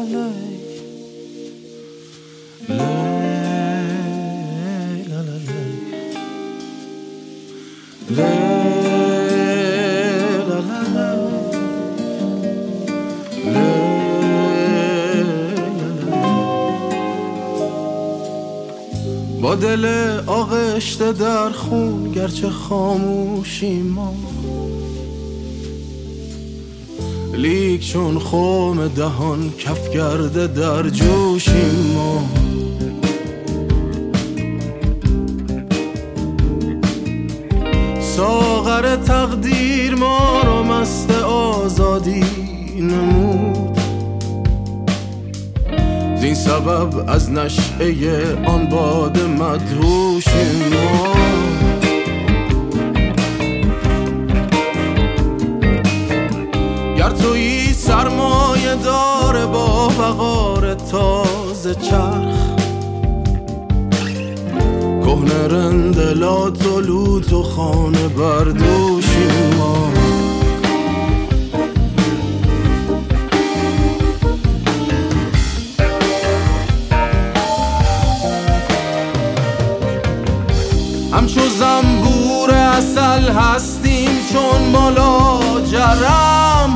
با دل آغشته در خون گرچه خاموشی ما، لیک چون خم دهان کف کرده در جوشیم ما. ساغر تقدیر ما رو مست آزادی نمود، زین سبب از نشعه آن باد مدهوشیم ما. گر تویی سرمایه داره با وقار تازه چرخ، کهنه رندلات و لوت و خانه بردوشیم ما. همچو زنبور عسل هستیم چون ملاجرم،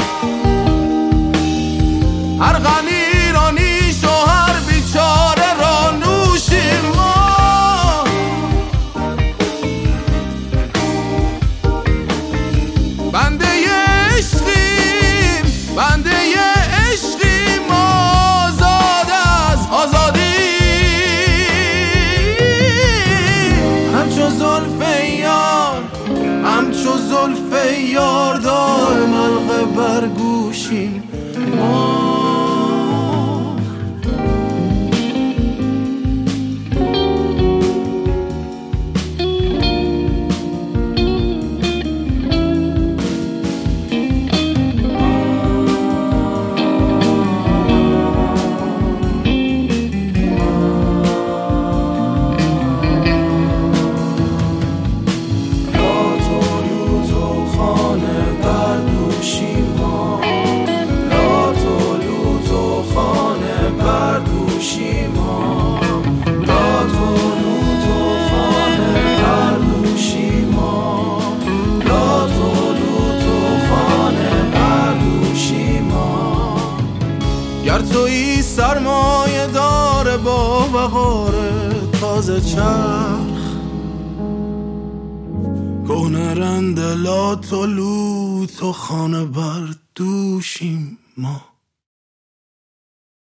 هر غنی را نیش و هر بیچاره را نوشیم ما. بنده عشقیم، بنده عشقیم، آزاد از آزادی. همچو زلف یار دائم حلقه بر گوشیم ما. گر تویی سرمایه داره با وقار تازه چرخ، کهنه رندلات و لوت و خانه بر دوشیم ما.